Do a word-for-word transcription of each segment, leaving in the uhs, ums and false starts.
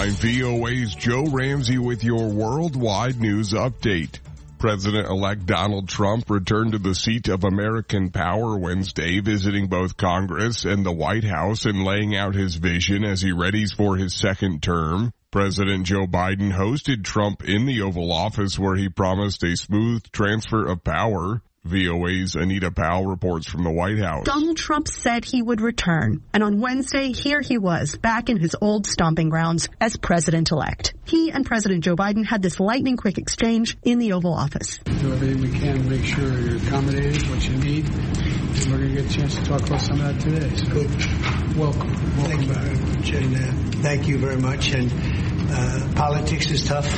I'm V O A's Joe Ramsey with your worldwide news update. President-elect Donald Trump returned to the seat of American power Wednesday, visiting both Congress and the White House and laying out his vision as he readies for his second term. President Joe Biden hosted Trump in the Oval Office where he promised a smooth transfer of power. V O A's Anita Powell reports from the White House. Donald Trump said he would return, and on Wednesday, here he was, back in his old stomping grounds as president-elect. He and President Joe Biden had this lightning-quick exchange in the Oval Office. Do everything we can to make sure you're accommodated, what you need, and we're going to get a chance to talk about some of that today. So, good. Welcome. Welcome Thank back. you very much, and uh, thank you very much. And uh, politics is tough,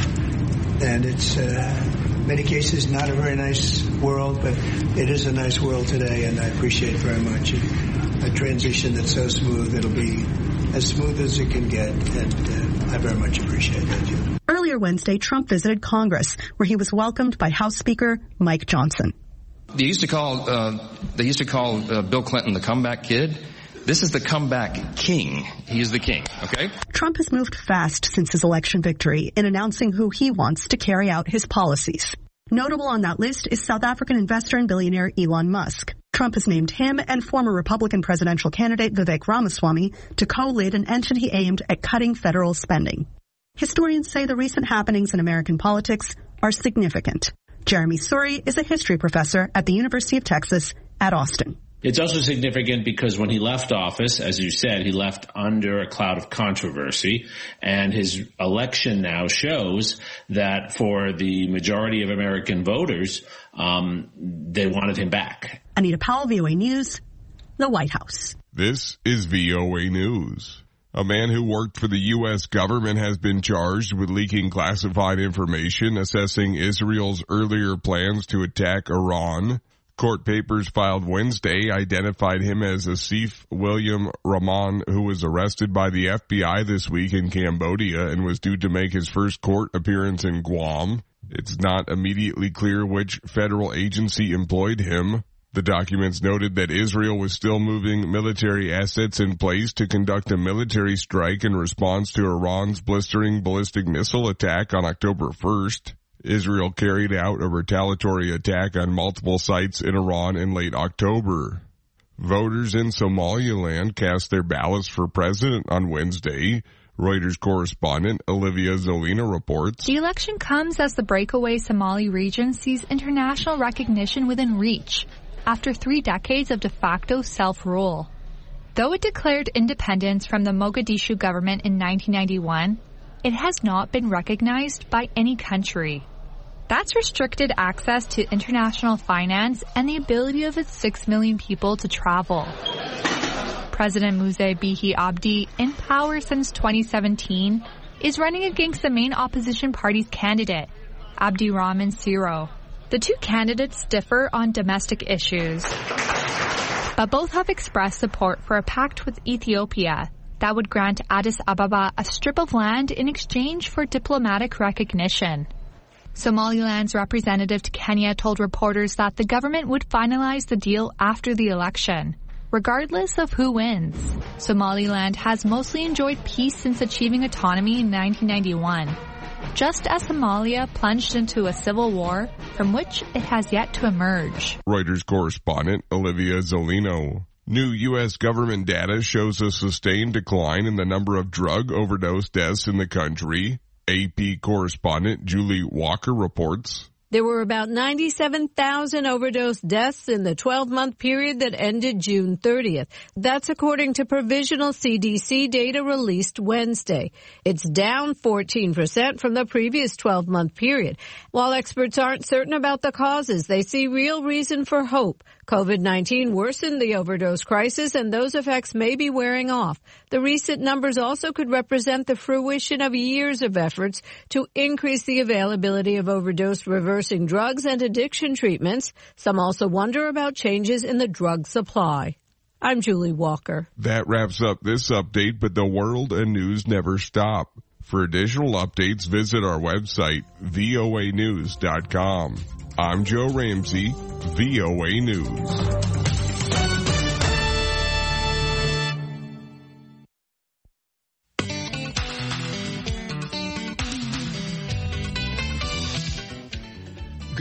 and it's... Uh, many cases, not a very nice world, but it is a nice world today, and I appreciate very much a transition that's so smooth. It'll be as smooth as it can get, and uh, I very much appreciate that, too. Earlier Wednesday, Trump visited Congress, where he was welcomed by House Speaker Mike Johnson. They used to call uh, they used to call uh, Bill Clinton the comeback kid. This is the comeback king. He is the king, okay? Trump has moved fast since his election victory in announcing who he wants to carry out his policies. Notable on that list is South African investor and billionaire Elon Musk. Trump has named him and former Republican presidential candidate Vivek Ramaswamy to co-lead an entity aimed at cutting federal spending. Historians say the recent happenings in American politics are significant. Jeremy Suri is a history professor at the University of Texas at Austin. It's also significant because when he left office, as you said, he left under a cloud of controversy, and his election now shows that for the majority of American voters, um, they wanted him back. Anita Powell, V O A News, the White House. This is V O A News. A man who worked for the U S government has been charged with leaking classified information assessing Israel's earlier plans to attack Iran. Court papers filed Wednesday identified him as Asif William Rahman, who was arrested by the F B I this week in Cambodia and was due to make his first court appearance in Guam. It's not immediately clear which federal agency employed him. The documents noted that Israel was still moving military assets in place to conduct a military strike in response to Iran's blistering ballistic missile attack on October first. Israel carried out a retaliatory attack on multiple sites in Iran in late October. Voters in Somaliland cast their ballots for president on Wednesday. Reuters correspondent Olivia Zolina reports. The election comes as the breakaway Somali region sees international recognition within reach after three decades of de facto self-rule. Though it declared independence from the Mogadishu government in nineteen ninety-one, it has not been recognized by any country. That's restricted access to international finance and the ability of its six million people to travel. President Muse Bihi Abdi, in power since twenty seventeen, is running against the main opposition party's candidate, Abdi Rahman Siro. The two candidates differ on domestic issues, but both have expressed support for a pact with Ethiopia that would grant Addis Ababa a strip of land in exchange for diplomatic recognition. Somaliland's representative to Kenya told reporters that the government would finalize the deal after the election, regardless of who wins. Somaliland has mostly enjoyed peace since achieving autonomy in nineteen ninety-one, just as Somalia plunged into a civil war from which it has yet to emerge. Reuters correspondent Olivia Zolino. New U S government data shows a sustained decline in the number of drug overdose deaths in the country. A P correspondent Julie Walker reports. There were about ninety-seven thousand overdose deaths in the twelve-month period that ended June thirtieth. That's according to provisional C D C data released Wednesday. It's down fourteen percent from the previous twelve-month period. While experts aren't certain about the causes, they see real reason for hope. COVID nineteen worsened the overdose crisis, and those effects may be wearing off. The recent numbers also could represent the fruition of years of efforts to increase the availability of overdose reversing drugs and addiction treatments. Some also wonder about changes in the drug supply. I'm Julie Walker. That wraps up this update, but the world and news never stop. For additional updates, visit our website, V O A news dot com. I'm Joe Ramsey, V O A News.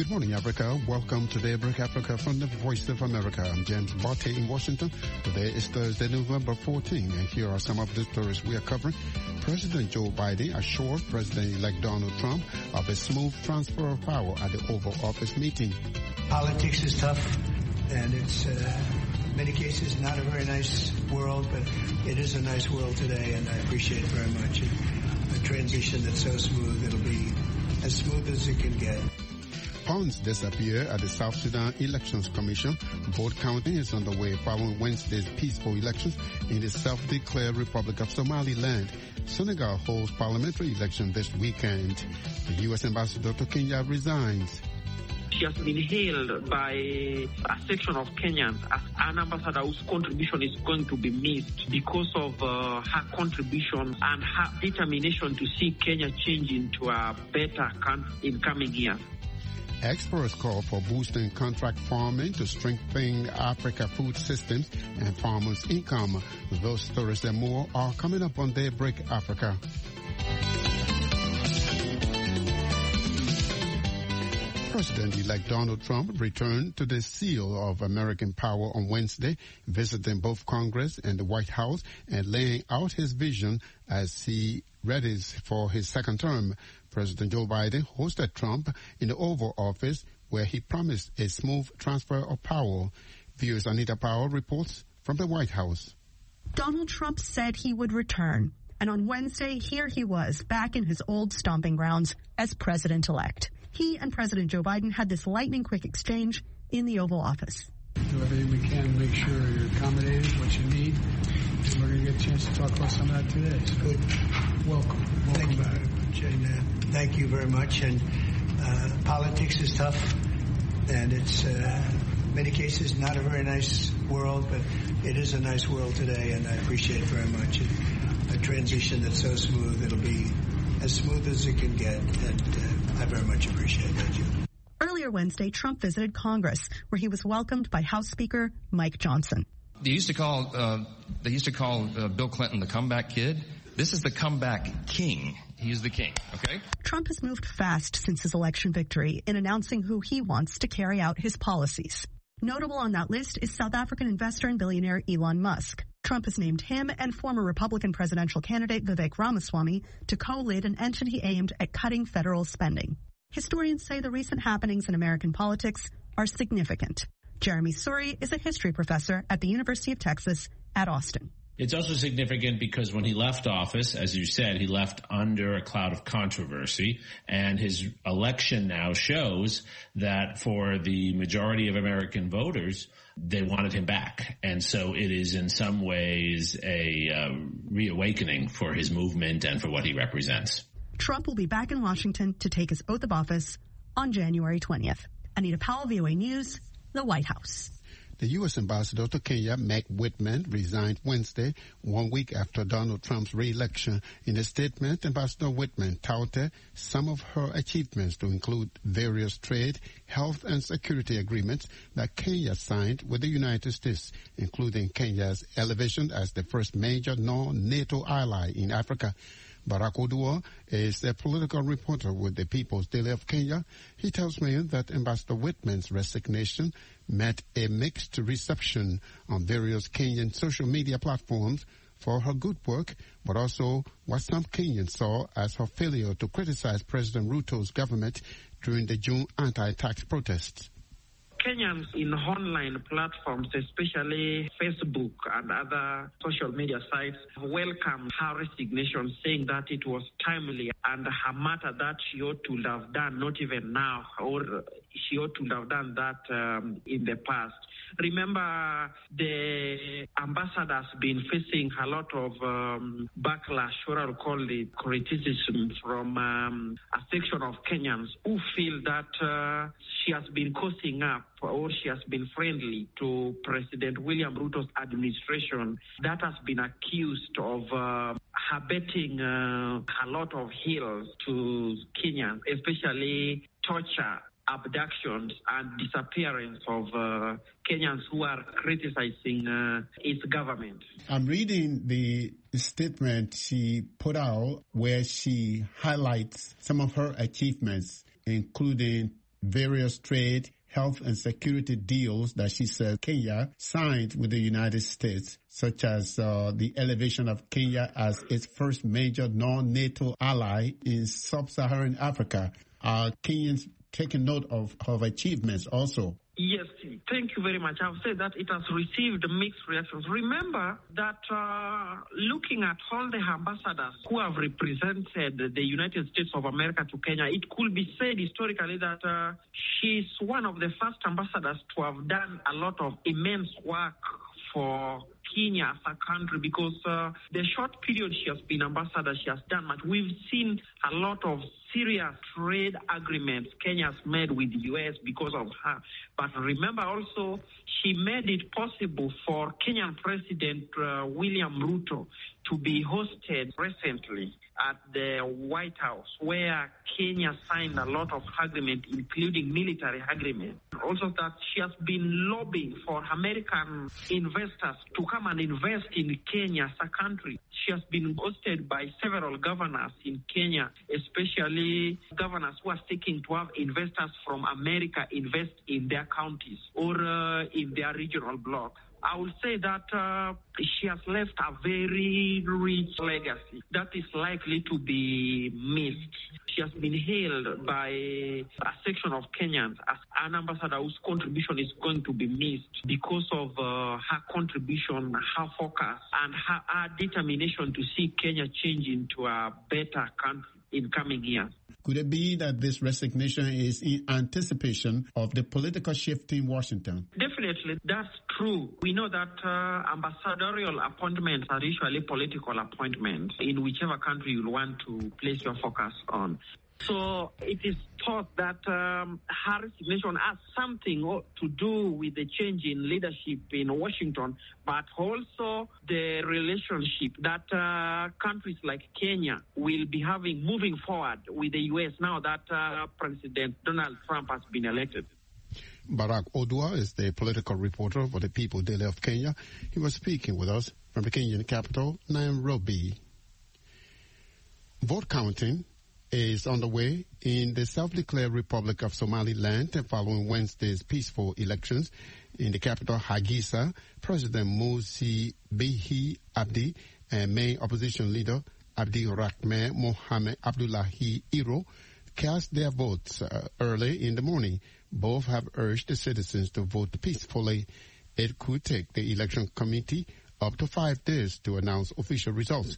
Good morning, Africa. Welcome to Daybreak Africa from the Voice of America. I'm James Barty in Washington. Today is Thursday, November fourteenth, and here are some of the stories we are covering. President Joe Biden assured President-elect Donald Trump of a smooth transfer of power at the Oval Office meeting. Politics is tough, and it's, uh, in many cases, not a very nice world, but it is a nice world today, and I appreciate it very much. A transition that's so smooth, it'll be as smooth as it can get. Funds disappear at the South Sudan Elections Commission. Vote counting is underway following Wednesday's peaceful elections in the self-declared Republic of Somaliland. Senegal holds parliamentary election this weekend. The U S ambassador to Kenya resigns. She has been hailed by a section of Kenyans as an ambassador whose contribution is going to be missed because of uh, her contribution and her determination to see Kenya change into a better country in coming years. Experts call for boosting contract farming to strengthen Africa food systems and farmers' income. Those stories and more are coming up on Daybreak Africa. President-elect Donald Trump returned to the seal of American power on Wednesday, visiting both Congress and the White House and laying out his vision as he readies for his second term. President Joe Biden hosted Trump in the Oval Office, where he promised a smooth transfer of power. Viewers Anita Powell reports from the White House. Donald Trump said he would return, and on Wednesday, here he was, back in his old stomping grounds as president-elect. He and President Joe Biden had this lightning-quick exchange in the Oval Office. Do everything we can to make sure you're accommodated, what you need, and we're going to get a chance to talk about some of that today. So Good. Welcome. Welcome Thank you back. very much. And, uh, thank you very much. And uh, politics is tough, and it's, uh, in many cases, not a very nice world, but it is a nice world today, and I appreciate it very much. A transition that's so smooth, it'll be as smooth as it can get, and uh, I very much appreciate it. Thank you. Earlier Wednesday, Trump visited Congress, where he was welcomed by House Speaker Mike Johnson. They used to call uh, they used to call uh, Bill Clinton the comeback kid. This is the comeback king. He is the king, okay? Trump has moved fast since his election victory in announcing who he wants to carry out his policies. Notable on that list is South African investor and billionaire Elon Musk. Trump has named him and former Republican presidential candidate Vivek Ramaswamy to co-lead an entity aimed at cutting federal spending. Historians say the recent happenings in American politics are significant. Jeremy Suri is a history professor at the University of Texas at Austin. It's also significant because when he left office, as you said, he left under a cloud of controversy, and his election now shows that for the majority of American voters, they wanted him back. And so it is in some ways a uh, reawakening for his movement and for what he represents. Trump will be back in Washington to take his oath of office on January twentieth. Anita Powell, V O A News, the White House. The U S ambassador to Kenya, Meg Whitman, resigned Wednesday, one week after Donald Trump's re-election. In a statement, Ambassador Whitman touted some of her achievements to include various trade, health, and security agreements that Kenya signed with the United States, including Kenya's elevation as the first major non-NATO ally in Africa. Barack Oduor is a political reporter with the People's Daily of Kenya. He tells me that Ambassador Whitman's resignation met a mixed reception on various Kenyan social media platforms for her good work, but also what some Kenyans saw as her failure to criticize President Ruto's government during the June anti-tax protests. Kenyans in online platforms, especially Facebook and other social media sites, welcomed her resignation, saying that it was timely and her matter that she ought to have done, not even now, or she ought to have done that um, in the past. Remember, the ambassador has been facing a lot of um, backlash, or I'll call it criticism, from um, a section of Kenyans who feel that uh, she has been causing up or she has been friendly to President William Ruto's administration. That has been accused of uh, abetting uh, a lot of ills to Kenyans, especially torture, abductions and disappearance of uh, Kenyans who are criticizing uh, its government. I'm reading the statement she put out where she highlights some of her achievements, including various trade, health and security deals that she says Kenya signed with the United States, such as uh, the elevation of Kenya as its first major non-NATO ally in sub-Saharan Africa. Are Kenyans taking note of, of achievements also? Yes, thank you very much. I've said that it has received mixed reactions. Remember that uh, looking at all the ambassadors who have represented the United States of America to Kenya, it could be said historically that uh, she's one of the first ambassadors to have done a lot of immense work for Kenya as a country, because uh, the short period she has been ambassador, she has done much. We've seen a lot of serious trade agreements Kenya has made with the U S because of her. But remember also, she made it possible for Kenyan President uh, William Ruto to be hosted recently at the White House, where Kenya signed a lot of agreements, including military agreements. Also that she has been lobbying for American investors to come and invest in Kenya as a country. She has been hosted by several governors in Kenya, especially governors who are seeking to have investors from America invest in their counties or uh, in their regional blocks. I would say that uh, she has left a very rich legacy that is likely to be missed. She has been hailed by a section of Kenyans as an ambassador whose contribution is going to be missed because of uh, her contribution, her focus, and her, her determination to see Kenya change into a better country in coming years. Could it be that this resignation is in anticipation of the political shift in Washington? Definitely, that's true. We know that uh, ambassadorial appointments are usually political appointments in whichever country you want to place your focus on. So it is thought that um, her resignation has something to do with the change in leadership in Washington, but also the relationship that uh, countries like Kenya will be having moving forward with the U S now that uh, President Donald Trump has been elected. Barack Odua is the political reporter for the People Daily of Kenya. He was speaking with us from the Kenyan capital, Nairobi. Vote counting is underway in the self-declared Republic of Somaliland following Wednesday's peaceful elections. In the capital, Hargeisa, President Musi Bihi Abdi and main opposition leader Abdi Rahman Mohamed Abdullahi Iro cast their votes uh, early in the morning. Both have urged the citizens to vote peacefully. It could take the election committee up to five days to announce official results.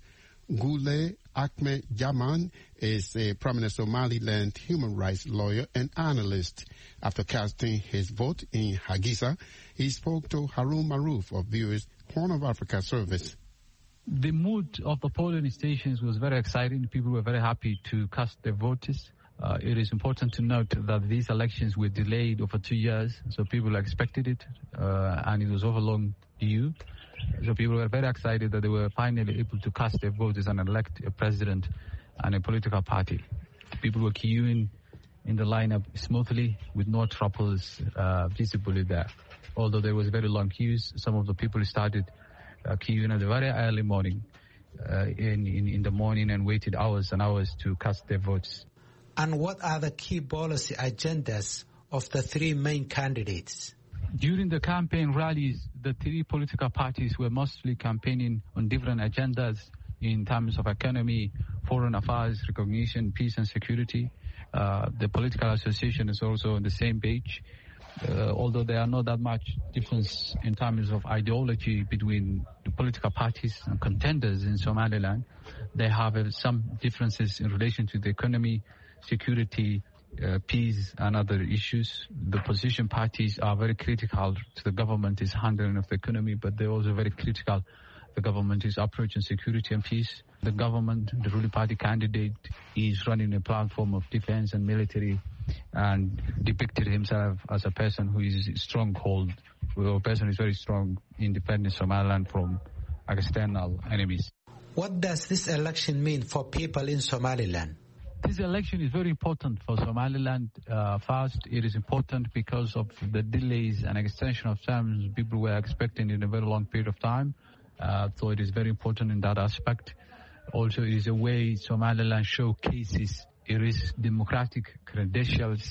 Gule Ahmed Jaman is a prominent Somaliland human rights lawyer and analyst. After casting his vote in Hargeisa, he spoke to Harun Maruf of V O A's Horn of Africa service. The mood of the polling stations was very exciting. People were very happy to cast their votes. Uh, it is important to note that these elections were delayed over two years, so people expected it, uh, and it was over long due. So people were very excited that they were finally able to cast their votes and elect a president and a political party. People were queuing in the lineup smoothly with no troubles uh, visibly there. Although there was very long queues, some of the people started uh, queuing at the very early morning, uh, in, in, in the morning and waited hours and hours to cast their votes. And what are the key policy agendas of the three main candidates? During the campaign rallies, the three political parties were mostly campaigning on different agendas in terms of economy, foreign affairs, recognition, peace and security. Uh, the political association is also on the same page. Uh, although there are not that much difference in terms of ideology between the political parties and contenders in Somaliland, they have uh, some differences in relation to the economy, security, Uh, peace and other issues. The opposition parties are very critical to the government's handling of the economy, but they're also very critical the government's approach on security and peace. The government, the ruling party candidate, is running a platform of defense and military and depicted himself as a person who is stronghold, a person who is very strong in defending Somaliland from external enemies. What does this election mean for people in Somaliland? This election is very important for Somaliland. Uh, first, it is important because of the delays and extension of terms people were expecting in a very long period of time. Uh, so it is very important in that aspect. Also, it is a way Somaliland showcases its democratic credentials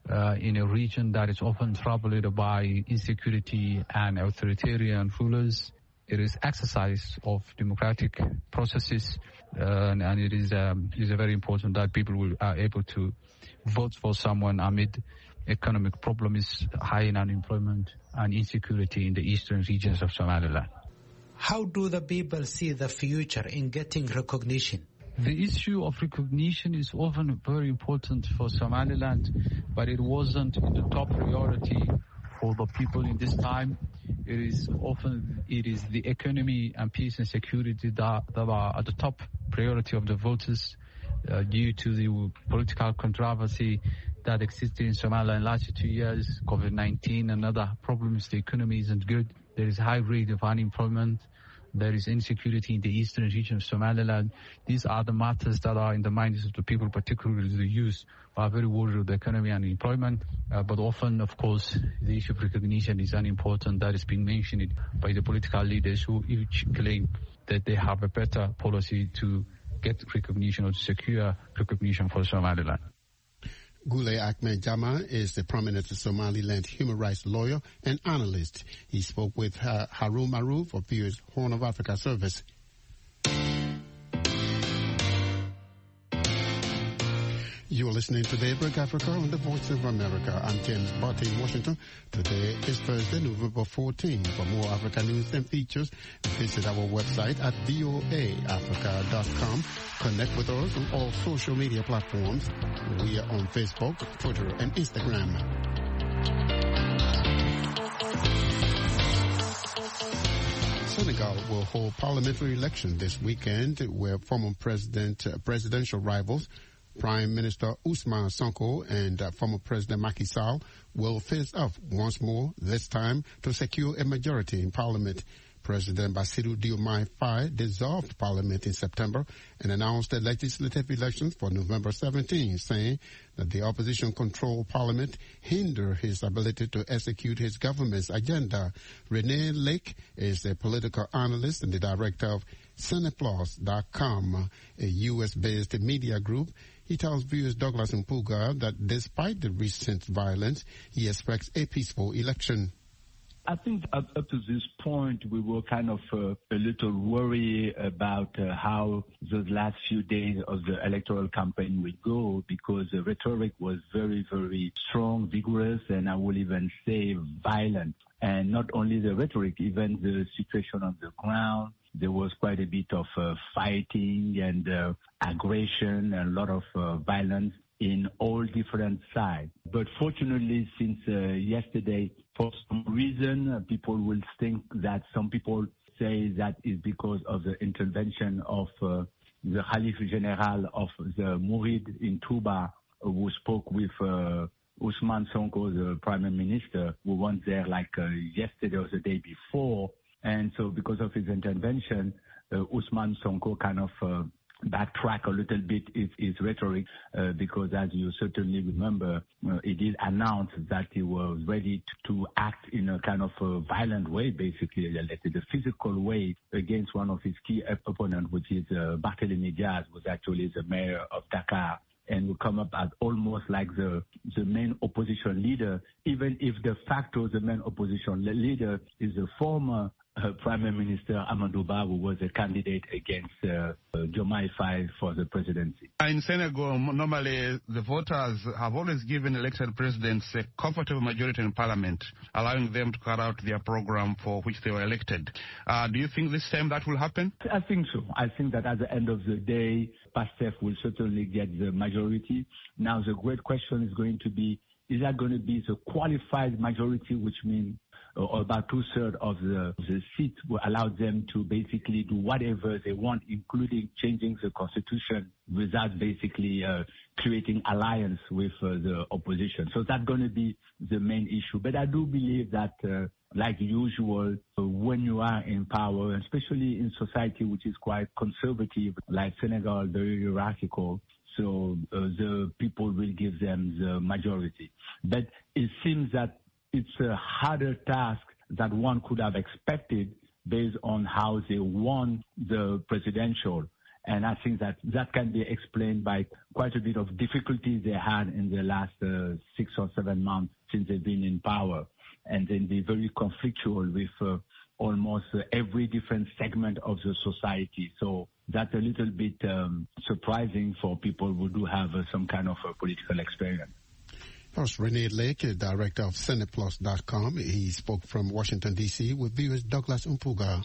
uh, in a region that is often troubled by insecurity and authoritarian rulers. It is exercise of democratic processes, uh, and, and it is um, it is very important that people will, are able to vote for someone amid economic problems, high unemployment and insecurity in the eastern regions of Somaliland. How do the people see the future in getting recognition? The issue of recognition is often very important for Somaliland, but it wasn't in the top priority for the people in this time. It is often, it is the economy and peace and security that, that are at the top priority of the voters uh, due to the political controversy that existed in Somalia in the last two years, COVID nineteen and other problems. The economy isn't good. There is a high rate of unemployment. There is insecurity in the eastern region of Somaliland. These are the matters that are in the minds of the people, particularly the youth, who are very worried about the economy and employment. Uh, but often, of course, the issue of recognition is unimportant. That is being mentioned by the political leaders who each claim that they have a better policy to get recognition or to secure recognition for Somaliland. Gule Ahmed Jama is the prominent Somaliland human rights lawyer and analyst. He spoke with uh, Harun Maruf of V O's Horn of Africa service. You're listening to Daybreak Africa on the Voice of America. I'm James Barty in Washington. Today is Thursday, November fourteenth. For more Africa news and features, visit our website at voa africa dot com. Connect with us on all social media platforms. We are on Facebook, Twitter, and Instagram. Senegal will hold parliamentary election this weekend, where former president, uh, presidential rivals Prime Minister Ousmane Sonko and uh, former President Macky Sall will face off once more, this time to secure a majority in Parliament. President Bassirou Diomaye Faye dissolved Parliament in September and announced the legislative elections for November seventeenth, saying that the opposition-controlled Parliament hindered his ability to execute his government's agenda. Renee Lake is a political analyst and the director of Cineplus dot com, a U S-based media group. He tells viewers Douglas Mpuga that despite the recent violence, he expects a peaceful election. I think up, up to this point, we were kind of uh, a little worried about uh, how those last few days of the electoral campaign will go, because the rhetoric was very, very strong, vigorous, and I will even say violent. And not only the rhetoric, even the situation on the ground. There was quite a bit of uh, fighting and uh, aggression and a lot of uh, violence in all different sides. But fortunately, since uh, yesterday, for some reason, uh, people will think that some people say that is because of the intervention of uh, the Khalif General of the Murid in Touba, who spoke with uh, Ousmane Sonko, the Prime Minister, who went there like uh, yesterday or the day before. And so because of his intervention, uh, Ousmane Sonko kind of uh, backtrack a little bit his, his rhetoric, uh, because as you certainly remember, uh, he did announce that he was ready to, to act in a kind of a violent way, basically, the physical way against one of his key opponents, which is uh, Barthélémy Diaz, who was actually the mayor of Dakar, and will come up as almost like the, the main opposition leader, even if de facto the main opposition leader is the former Uh, Prime Minister Amadou Ba, who was a candidate against uh, uh, Diomaye Faye for the presidency. In Senegal, normally the voters have always given elected presidents a comfortable majority in parliament, allowing them to carry out their program for which they were elected. Uh, do you think this time that will happen? I think so. I think that at the end of the day, PASTEF will certainly get the majority. Now, the great question is going to be, is that going to be the qualified majority, which means or about two-thirds of the, the seats will allow them to basically do whatever they want, including changing the constitution without basically uh, creating alliance with uh, the opposition. So that's going to be the main issue. But I do believe that, uh, like usual, uh, when you are in power, especially in society which is quite conservative, like Senegal, very hierarchical, so uh, the people will give them the majority. But it seems that it's a harder task that one could have expected based on how they won the presidential. And I think that that can be explained by quite a bit of difficulties they had in the last uh, six or seven months since they've been in power. And then be very conflictual with uh, almost uh, every different segment of the society. So that's a little bit um, surprising for people who do have uh, some kind of uh, political experience. First, Renee Lake, director of Senate Plus dot com. He spoke from Washington, D C with viewers Douglas Umpuga.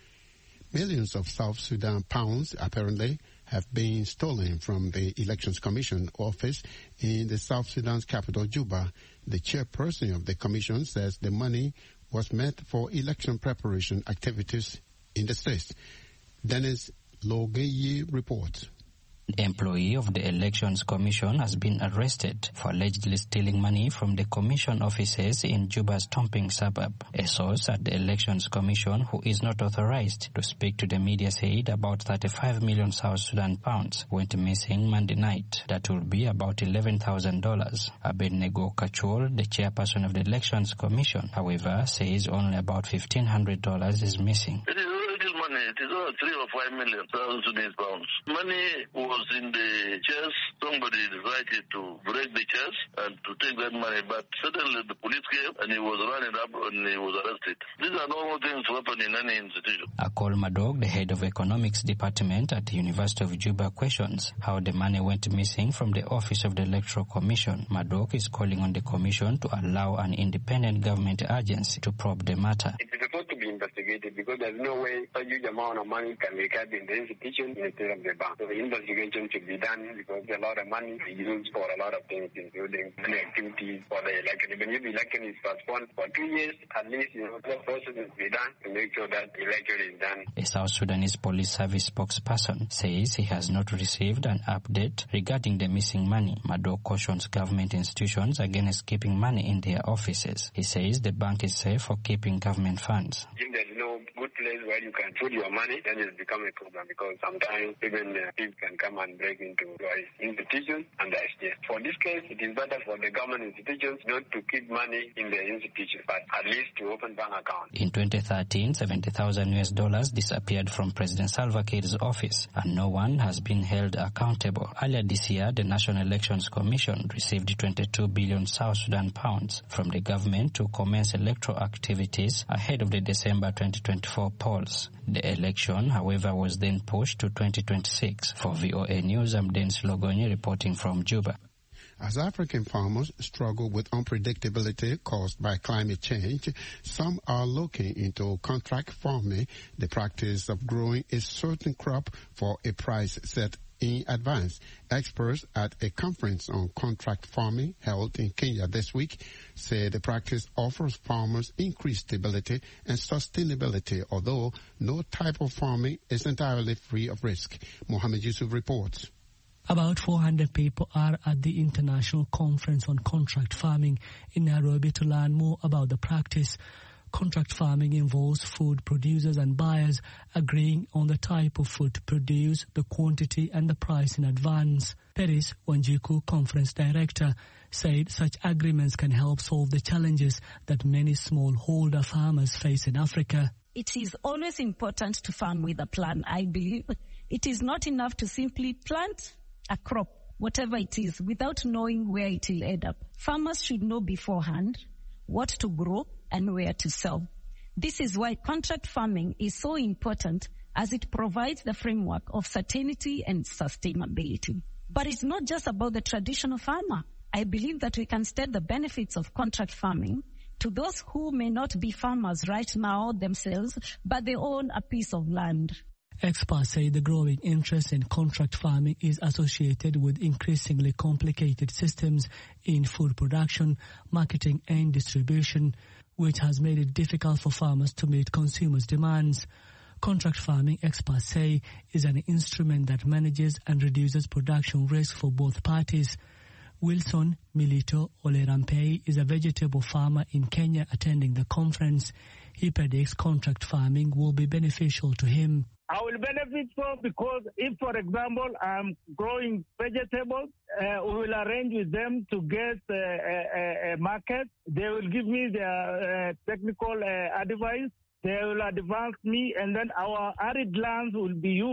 Millions of South Sudan pounds apparently have been stolen from the Elections Commission office in the South Sudan's capital, Juba. The chairperson of the commission says the money was meant for election preparation activities in the state. Dennis Logeye reports. The employee of the Elections Commission has been arrested for allegedly stealing money from the commission offices in Juba's Tomping suburb. A source at the Elections Commission who is not authorized to speak to the media said about thirty-five million South Sudan pounds went missing Monday night. That will be about eleven thousand dollars. Abednego Kachol, the chairperson of the Elections Commission, however, says only about fifteen hundred dollars is missing. It is money. It is all three or five million South Sudanese pounds. Money was in the chest. Somebody decided to break the chest and to take that money, but suddenly the police came and he was running up and he was arrested. These are normal things to happen in any institution. Akol Madog, the head of economics department at the University of Juba, questions how the money went missing from the office of the Electoral Commission. Madog is calling on the commission to allow an independent government agency to probe the matter. It is supposed to be investigated because there's no way a huge amount of money can be kept in the institution instead of the bank. So the investigation should be done because a lot of money is used for a lot of things, including many activities for the election. Even if the election is postponed for two years, at least, you know, the process will be done to make sure that the election is done. A South Sudanese Police Service spokesperson says he has not received an update regarding the missing money. Madog cautions government institutions against keeping money in their offices. He says the bank is safe for keeping government funds. If there's no good place where you can put your money, then it's become a problem because sometimes even uh, people can come and break into your institutions and that's just. For this case, it is better for the government institutions not to keep money in their institutions, but at least to open bank accounts. In twenty thirteen, seventy thousand U S dollars disappeared from President Salva Kiir's office and no one has been held accountable. Earlier this year, the National Elections Commission received twenty-two billion South Sudan pounds from the government to commence electoral activities ahead of the December twenty twenty-four polls. The election, however, was then pushed to twenty twenty-six. For V O A News, I'm Dennis Logoni reporting from Juba. As African farmers struggle with unpredictability caused by climate change, some are looking into contract farming, the practice of growing a certain crop for a price set in advance. Experts at a conference on contract farming held in Kenya this week say the practice offers farmers increased stability and sustainability, although no type of farming is entirely free of risk. Mohammed Yusuf reports. About four hundred people are at the International Conference on Contract Farming in Nairobi to learn more about the practice. Contract farming involves food producers and buyers agreeing on the type of food to produce, the quantity and the price in advance. Peris Wanjiku, conference director, said such agreements can help solve the challenges that many smallholder farmers face in Africa. It is always important to farm with a plan, I believe. It is not enough to simply plant a crop, whatever it is, without knowing where it will end up. Farmers should know beforehand what to grow and where to sell. This is why contract farming is so important, as it provides the framework of certainty and sustainability. But it's not just about the traditional farmer. I believe that we can spread the benefits of contract farming to those who may not be farmers right now themselves, but they own a piece of land. Experts say the growing interest in contract farming is associated with increasingly complicated systems in food production, marketing and distribution, which has made it difficult for farmers to meet consumers' demands. Contract farming, experts say, is an instrument that manages and reduces production risk for both parties. Wilson Milito Olerampei is a vegetable farmer in Kenya attending the conference. He predicts contract farming will be beneficial to him. I will benefit from because if, for example, I'm growing vegetables, uh, we will arrange with them to get uh, a, a market. They will give me their uh, technical uh, advice. They will advance me, and then our arid lands will be used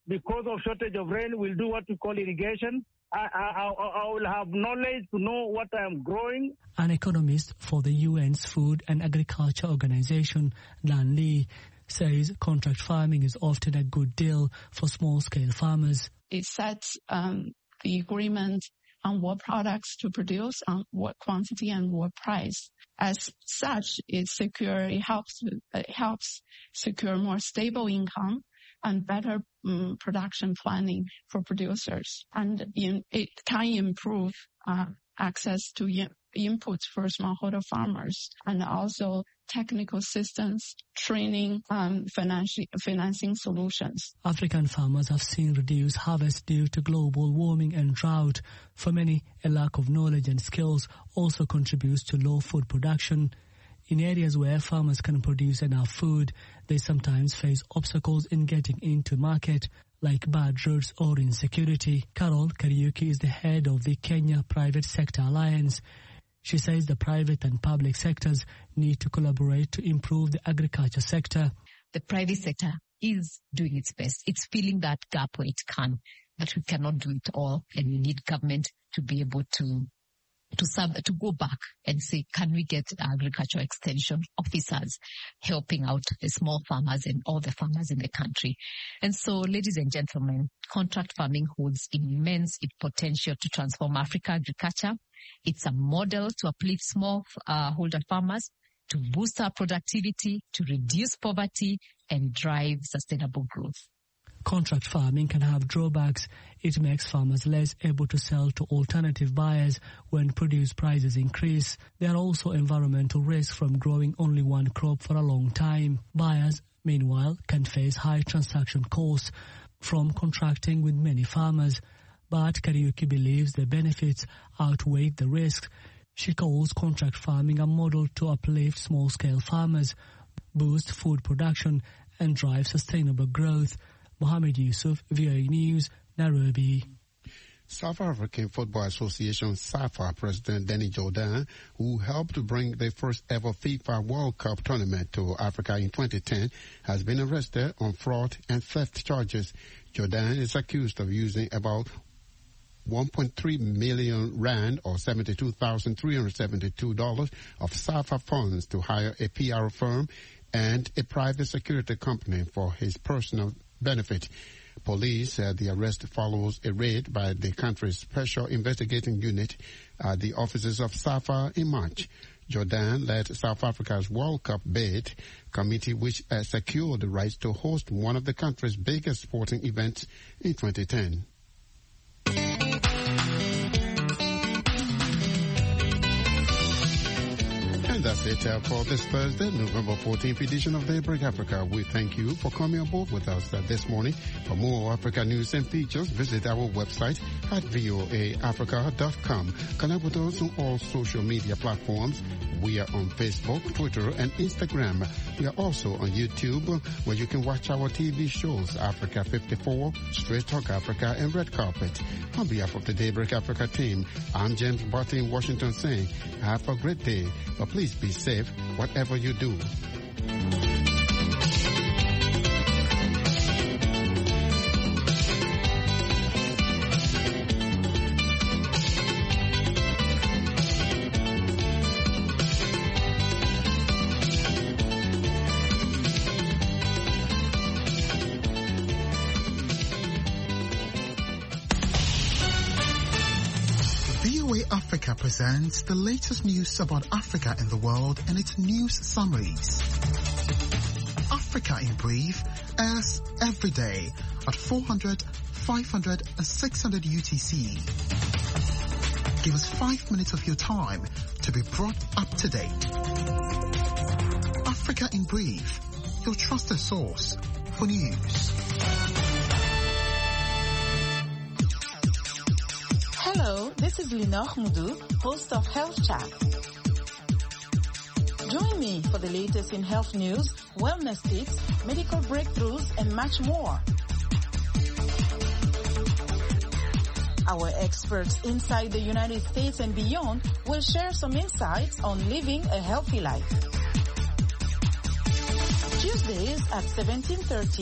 because of shortage of rain, we'll do what we call irrigation. I, I, I will have knowledge to know what I'm growing. An economist for the U N's Food and Agriculture Organization, Dan Lee, says contract farming is often a good deal for small-scale farmers. It sets um, the agreement on what products to produce, on what quantity and what price. As such, it secure it helps it helps secure more stable income and better um, production planning for producers, and in, it can improve uh, access to in, inputs for smallholder farmers, and also technical assistance, training, um, financing, financing solutions. African farmers have seen reduced harvest due to global warming and drought. For many, a lack of knowledge and skills also contributes to low food production. In areas where farmers can produce enough food, they sometimes face obstacles in getting into market, like bad roads or insecurity. Carol Kariuki is the head of the Kenya Private Sector Alliance. She says the private and public sectors need to collaborate to improve the agriculture sector. The private sector is doing its best. It's filling that gap where it can, but we cannot do it all, and we need government to be able to to sub, to go back and say, can we get agricultural extension officers helping out the small farmers and all the farmers in the country? And so, ladies and gentlemen, contract farming holds immense potential to transform Africa agriculture. It's a model to uplift small uh, holder farmers, to boost our productivity, to reduce poverty, and drive sustainable growth. Contract farming can have drawbacks. It makes farmers less able to sell to alternative buyers when produce prices increase. There are also environmental risks from growing only one crop for a long time. Buyers, meanwhile, can face high transaction costs from contracting with many farmers. But Kariuki believes the benefits outweigh the risks. She calls contract farming a model to uplift small-scale farmers, boost food production, and drive sustainable growth. Mohammed Yusuf, V O A News, Nairobi. South African Football Association SAFA President Danny Jordan, who helped to bring the first ever FIFA World Cup tournament to Africa in twenty ten, has been arrested on fraud and theft charges. Jordan is accused of using about one point three million rand or seventy-two thousand three hundred seventy-two dollars of SAFA funds to hire a P R firm and a private security company for his personal benefit. Police said the arrest follows a raid by the country's Special Investigating Unit at the offices of SAFA in March. Jordan led South Africa's World Cup bid committee, which uh, secured the rights to host one of the country's biggest sporting events in twenty ten. And that's it uh, for this Thursday, November fourteenth edition of Daybreak Africa. We thank you for coming on board with us uh, this morning. For more Africa news and features, visit our website at voa africa dot com. Connect with us on all social media platforms. We are on Facebook, Twitter, and Instagram. We are also on YouTube, where you can watch our T V shows, Africa fifty-four, Straight Talk Africa, and Red Carpet. On behalf of the Daybreak Africa team, I'm James Barty in Washington saying, have a great day, but please be safe whatever you do. Africa presents the latest news about Africa and the world in its news summaries. Africa in Brief airs every day at four hundred, five hundred, and six hundred U T C. Give us five minutes of your time to be brought up to date. Africa in Brief, your trusted source for news. Hello, this is Lenore Mudu, host of Health Chat. Join me for the latest in health news, wellness tips, medical breakthroughs, and much more. Our experts inside the United States and beyond will share some insights on living a healthy life. Tuesdays at seventeen thirty